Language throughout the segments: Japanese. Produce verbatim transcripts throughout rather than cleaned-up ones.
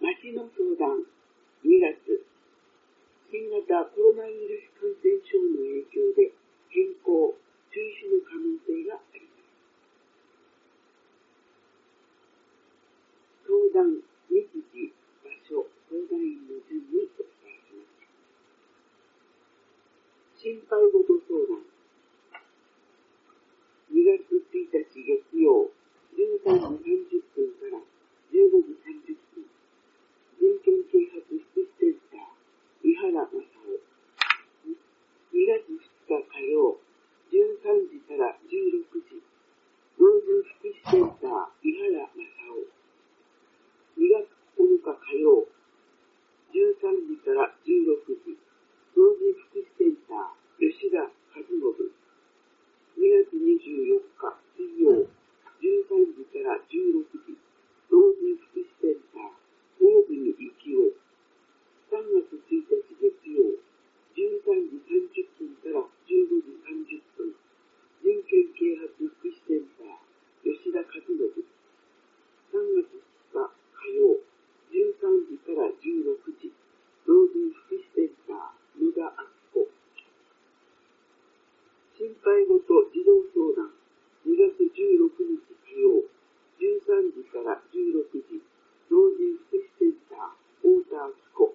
町の相談。にがつ、新型コロナウイルス感染症の影響で変更、中止の可能性があります。相談、日時、場所、相談員の順にお伝えします。心配事相談。にがつついたち月曜、じゅうさんじさんじゅっぷんからじゅうごじさんじゅっぷん、人権啓発福祉センター、井原正夫。にがつふつか火曜、じゅうさんじからじゅうろくじ、老人福祉センター、井原正夫。にがつここのか火曜、じゅうさんじからじゅうろくじ、老人福祉センター、吉田和信。にがつにじゅうよっか水曜、じゅうさんじからじゅうろくじ、老人福祉センター、大国幸夫。さんがつついたち月曜、じゅうさんじさんじゅっぷんからじゅうごじさんじゅっぷん、人権啓発福祉センター、吉田和信。さんがつふつか火曜、じゅうさんじからじゅうろくじ、老人福祉センター、野田敦子。心配事児童相談。にがつじゅうろくにち火曜、じゅうさんじからじゅうろくじ、老人福祉センター、太田敦子。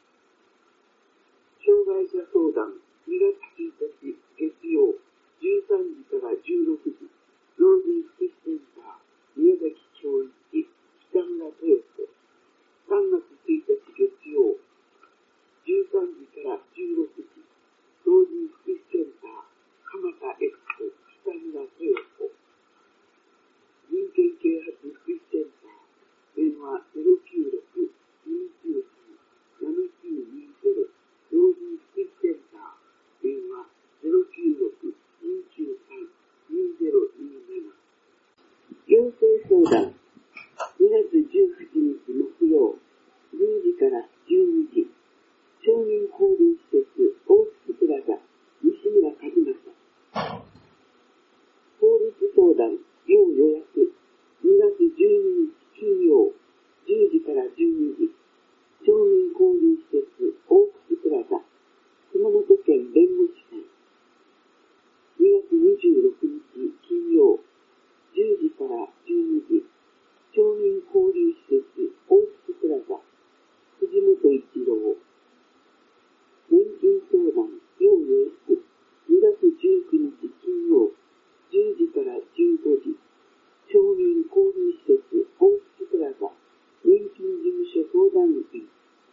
障害者相談。にがつついたち月曜、じゅうさんじからじゅうろくじ、老人福祉センター、宮崎教一、北村豊子。さんがつついたち月曜、じゅうさんじからじゅうろくじ、老人福祉センター、鎌田悦子、北村豊子。人権啓発福祉センター、電話ゼロきゅうろく にきゅうさん ななきゅうにゼロ、老人福祉センター、電話ゼロきゅうろく にきゅうさん にゼロになな。行政相談。にがつじゅうはちにち木曜、じゅうじからじゅうにじ、町民交流施設大津プラザ、西村和正。法律相談、要予約。にがつじゅうににち金曜、じゅうじからじゅうにじ、町民交流施設大津プラザ、熊本県弁護士会。にがつにじゅうろくにち金曜、じゅうじからじゅうにじ、町民交流施設大津プラザ、藤本一郎。年金相談、要予約。にがつじゅうくにち金曜、じゅうじからじゅうごじ、町民交流施設大津プラザ、年金事務所相談員。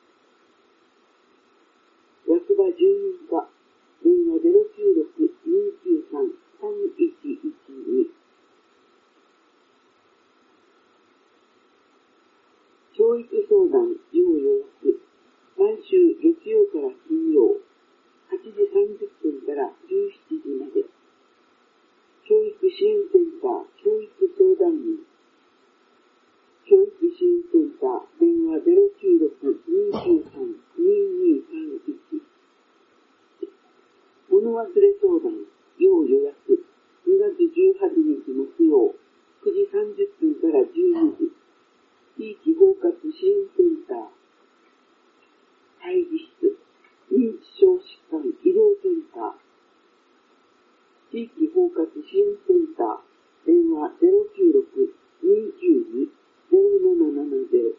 役場住民課、電話ゼロきゅうろく にきゅうさん さんいちいちに。教育相談、要予約。毎週月曜から金曜、はちじさんじゅっぷんからじゅうしちじまで。教育支援センター、教育相談員。教育支援センター、電話ゼロきゅうろく にきゅうさん ににさんいち。物忘れ相談、要予約。にがつじゅうはちにち木曜、くじさんじゅっぷんからじゅうにじ、地域包括支援センター、会議室、認知症疾患医療センター、地域包括支援センター、電話ゼロきゅうろく にきゅうに ゼロななななゼロ。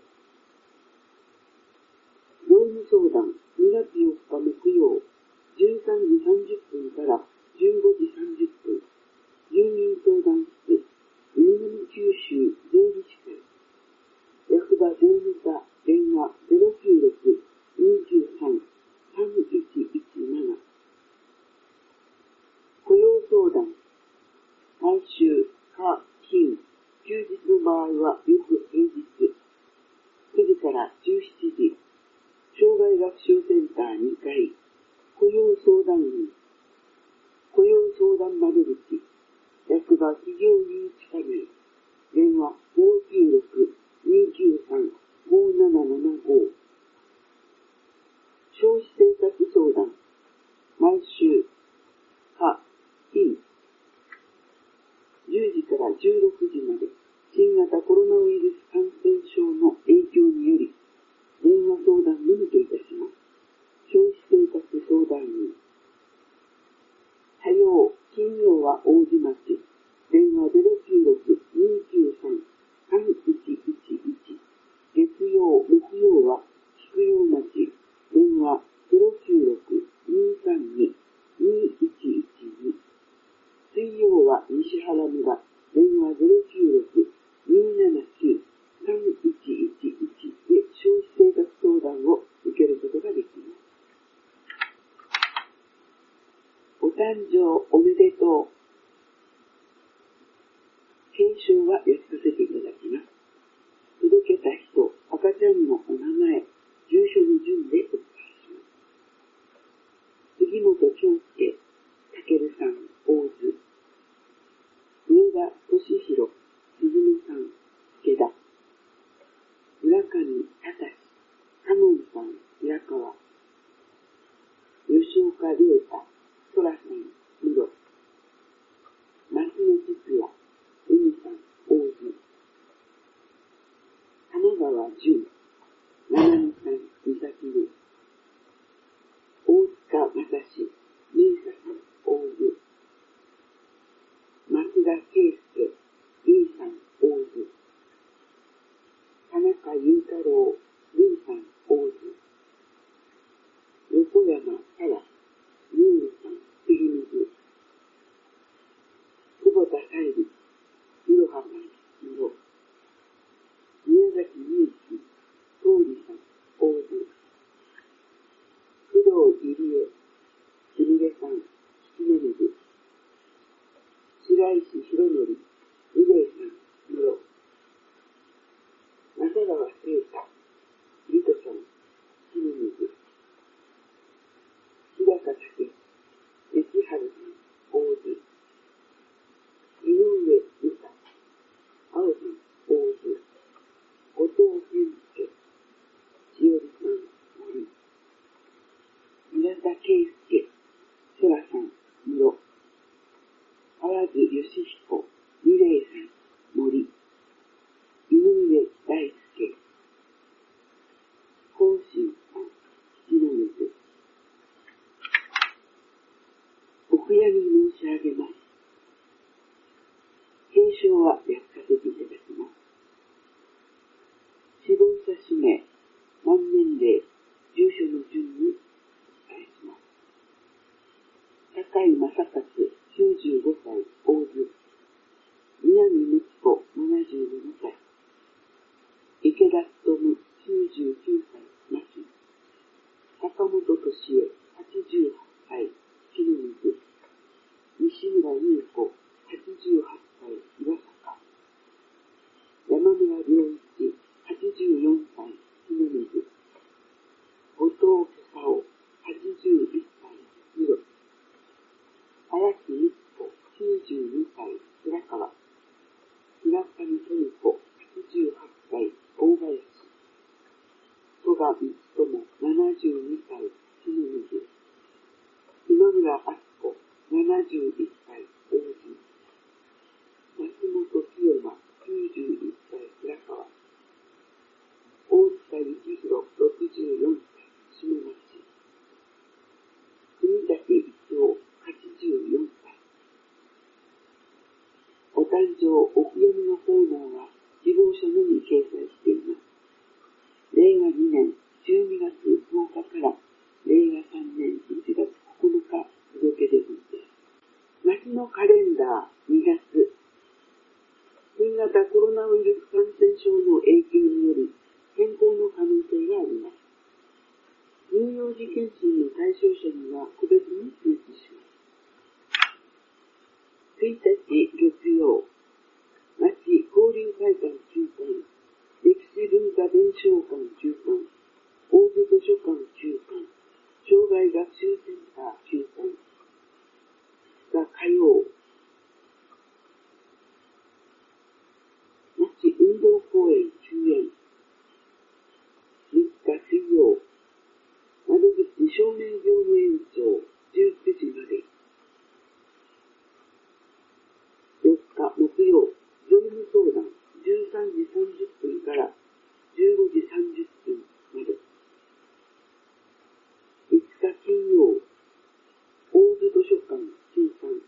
労務相談。にがつよっか木曜、じゅうさんじさんじゅっぷんからじゅうごじさんじゅっぷん、住民相談室、南九州税理士会。役場税務課、電話ゼロきゅうろく にきゅうさん さんいちいちなな。雇用相談。毎週、火、金、休日の場合はよく平日、くじからじゅうしちじ、障害学習センターにかい、雇用相談員、雇用相談窓口、役場企業誘致課内、電話ゼロきゅうろく にきゅうさん ごななななご。消費生活相談。毎週、火、金、じゅうじからじゅうろくじまで、新型コロナウイルス感染症の影響により、 誕生おめでとう。継承は訳させていただきます。届けた人、赤ちゃんのお名前、住所の順でお伝えします。杉本長介、たけるさん、大津。上田俊弘、鈴野さん、助田。村上忠、カノンさん、平川。吉岡亮太、空さん、室。松野実也、海さん、大津。金川淳、七海さん、三崎野。大塚正史、明沙さん、大津。松田圭介、ゆいさん、大津。田中裕太郎、るいさん、大津。横山沙羅、ゆうりさん、杉水。久保田沙莉、いろはさん、室。宮崎祐一、東理さん、大津。工藤入江、すみれさん、狐水。白石博則、宇部さん、室。中川聖太、リトさん、狐水。日高武、熱春さん、大津。井上美沙、青さん、大津。後藤健介、しおりさん、森。村田圭介、空さん、室。川津義彦、美玲さん、森。井上大輔、甲信さん、木の水。お悔やみ申し上げます。継承は訳させていただきます。死亡者氏名、満年齢、住所の順にお伝えします。高井正勝、きゅうじゅうごさい、大津。南睦子、ななじゅうななさい。池田勉、きゅうじゅうきゅうさい、麻痺。坂本敏恵、はちじゅうはっさい、木の水。西村優子、はちじゅうはっさい、岩坂。山村良一、はちじゅうよんさい、木の水。後藤久夫、はちじゅういっさい、室。早木一歩、きゅうじゅうにさい、平川。村上富子、はちじゅうはっさい、大林。戸賀光友、ななじゅうにさい、木の水。今村敦子、ななじゅういっさい、大津。松本清馬、きゅうじゅういっさい、平川。大塚幸宏、ろくじゅうよんさい、下町。国立一郎、はちじゅうよんさい。お誕生お悔やみのコーナーは死亡者のみ掲載しています。れいわにねんじゅうにがつとおかかられいわさんねんいちがつここのか届け出分です。町のカレンダーにがつ。新型コロナウイルス感染症の影響により変更の可能性があります。乳幼児検診の対象者には個別に通知します。ついたち月曜、町交流会館中間、歴史文化伝承館中間、大津図書館中間、障害学習センター中間。ふつか火曜、町運動公園中園。みっか水曜、窓口照明業務延長じゅうくじまで。よっか木曜、業務相談じゅうさんじさんじゅっぷんからじゅうごじさんじゅっぷんまで。いつか金曜、大津図書館中間。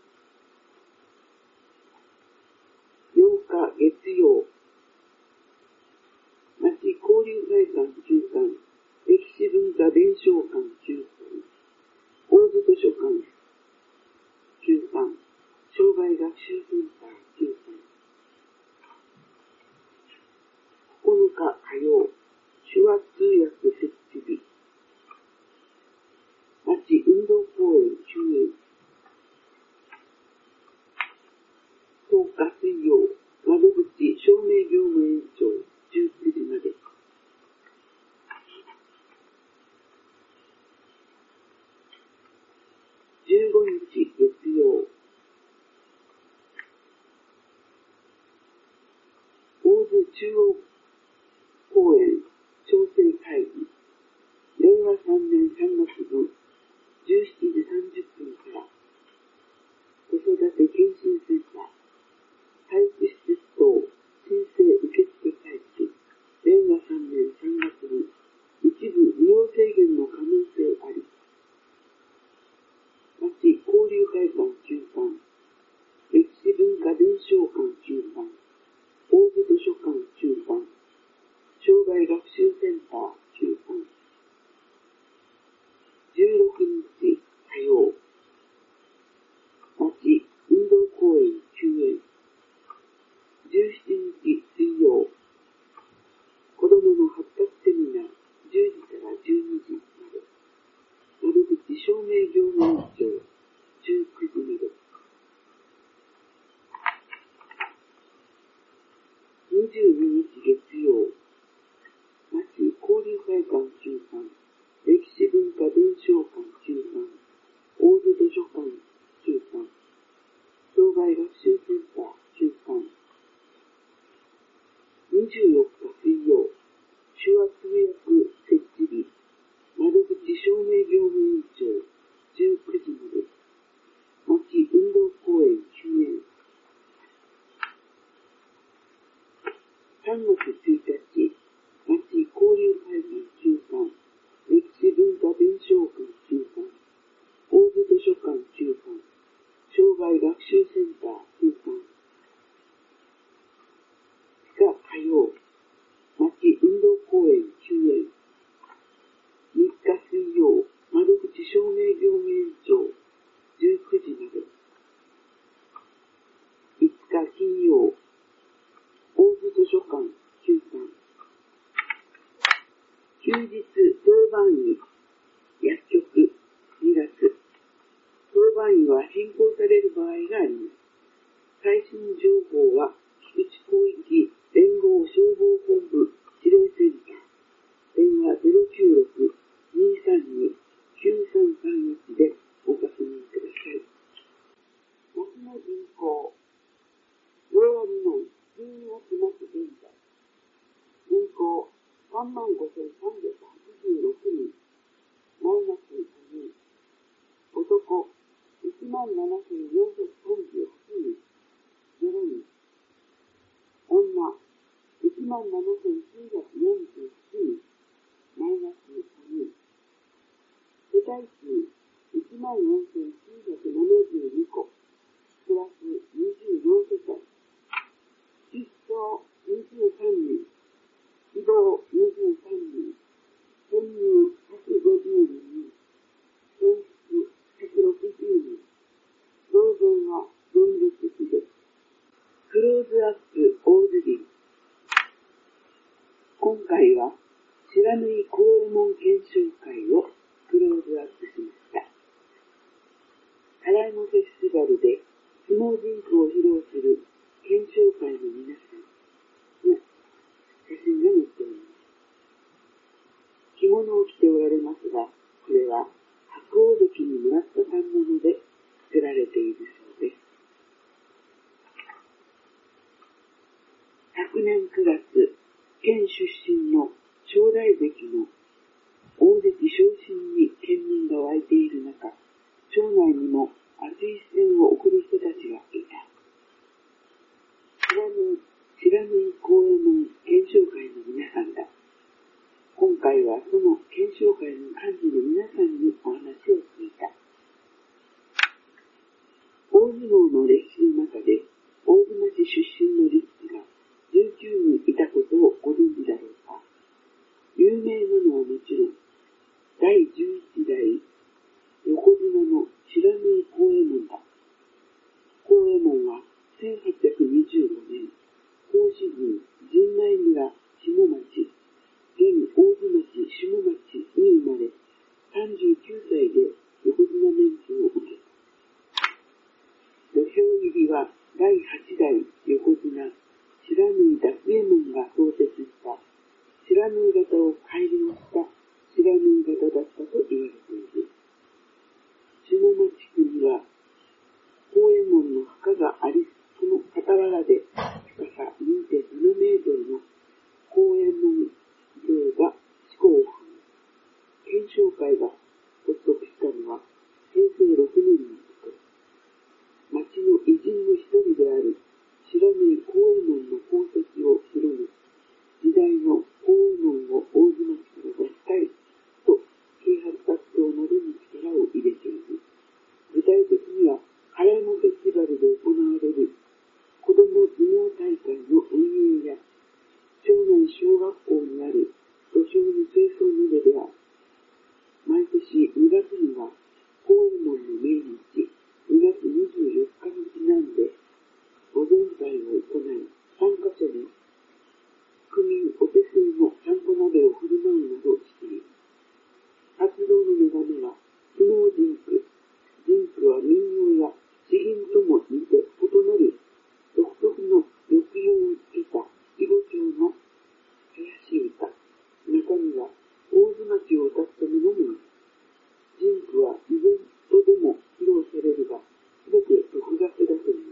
ようか月曜、町交流会館中間、歴史文化伝承館中間、大津図書館中間、障害学習センター中間。ここのか火曜、手話通訳設置日。町運動公園中園。 中央公園調整会議、れいわさんねんさんがつぶん、じゅうしちじさんじゅっぷんから、子育て健診センター、保育施設等申請受付開始、れいわさんねんさんがつぶん、一部利用制限の可能性あり。町交流会館中間、歴史文化伝承館中間、大津図書館中間、障害学習センター中間。じゅうろくにち火曜、町運動公園休園。じゅうしちにち水曜、子どもの発達セミナーじゅうじからじゅうにじまで。窓口証明業務委員長じゅうくじまで。にじゅうににち月曜、町交流会館中間、歴史文化伝承館中間、大津図書館中間、障害学習センター中間。にじゅうよっか水曜、手話通訳設置日、窓口証明業務委員長じゅうくじまで。町運動公園休園。さんがつついたち、町交流会館中間、歴史文化伝承館中間、大津図書館中間、障害学習センター中間。ふつか火曜、町運動公園休園。みっか水曜、窓口証明業務委員長じゅうくじまで。いつか金曜、大津図書館休館。休日当番医、薬局にがつ。当番医は変更される場合があります。最新情報は菊池広域連合消防本部指令センター、電話 ゼロきゅうろく にーさんに きゅうさんさんいち でご確認ください。町の人口、令和にねんじゅうにがつ末現在、人口さんまんごせんさんびゃくはちじゅうろくにん、マイナスごにん、男いちまんななせんよんひゃくさんじゅうはちにん、ゼロにん、女いちまんななせんきゅうひゃくよんじゅうはちにん、マイナスごにん、世帯数いちまんよんせんきゅうひゃくななじゅうにこ、プラスにじゅうよんせたい、出生にじゅうさんにん、死亡にじゅうさんにん、転入ひゃくごじゅうにん、転出ひゃくろくじゅうにん、増減は連続的です。クローズアップ大津便。今回は白縫幸右衛門検証会をクローズアップしました。たらいもフェスティバルで相撲人口を披露する検証会の皆さんの写真が載っております。着物を着ておられますが、これは白大関にもらった反物で作られているそうです。昨年くがつ、県出身の正代関の大関昇進に県民が湧いている中、町内にも熱い視線を送る人たちがいた。白縫白縫幸右衛門検証会の皆さんだ。今回はその検証会の幹事の皆さんにお話を聞いた。大相撲の歴史の中で大津町出身の力士がじゅうきゅうにんいたことをご存知だろうか。有名なのはもちろん、だいじゅういちだい横綱の白縫幸右衛門だ。幸右衛門はせんはっぴゃくにじゅうごねん、甲子郡陣内村下町、現大津町下町に生まれ、さんじゅうきゅうさいで横綱免許を受けた。土俵入りはだいはちだい横綱白縫脱右衛門が創設した白縫型を改良した白縫型だったと言われている。下町区には幸右衛門の墓があり、その傍らで司さ にてんなな メートルの公園門像が四股を踏む。検証会が発足したのはへいせいろくねんのこと。町の偉人の一人である白根公右衛門の功績を広め、時代の公右衛門を大島市から出したいと啓発活動などに力を入れている。具体的には原山フェスティバルで行われる子ども相撲大会の運営や、町内小学校にある土壌の清掃などでは、毎年にがつには公右衛門の命日にがつにじゅうよっかにちなんでお盆祭を行い、参加者に区民お手製のちゃんこ鍋を振る舞うなどしている。活動の目玉は相撲ジンク。ジンクは民謡や詩吟とも似て異なる独特の抑揚をつけた囲碁調の林歌。中には大津町を歌ったものもある。ジンクはイベントでも披露されるが、すべて独学だという。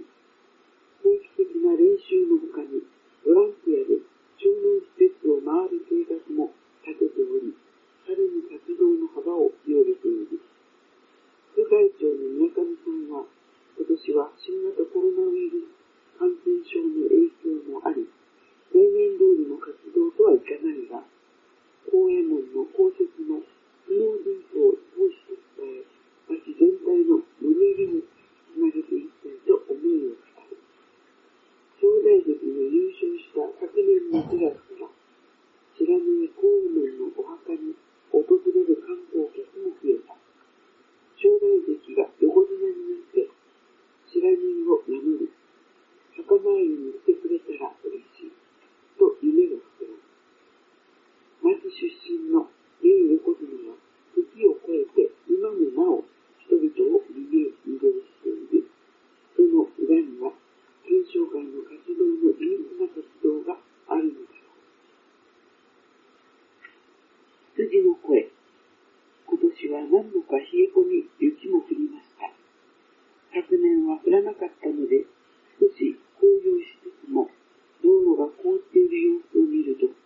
定期的な練習のほかに、ボランティアで町内施設を回る計画も立てており、さらに活動の幅を広げている。副会長の村上さんは、今年は新型コロナウイルス感染症の影響もあり、例年通りの活動とはいかないが、公右衛門の功績の相撲人口を通して伝え、町全体の盛り上げにつなげていきたいと思いを語る。正代関の優勝した昨年のくがつから、白根公右衛門のお墓に訪れる観光客も増えた。正代関が横綱になって白根を名乗り、墓参りに来てくれたら嬉しいと夢が膨らむ。町出身の現横綱は時を超えて今もなお人々を魅了している。その裏には検証会の活動の地道な活動があるのだろう。羊の声。今年は何度か冷え込み、雪も降りました。昨年は降らなかったので、少し高揚しつつも、道路が凍っている様子を見ると、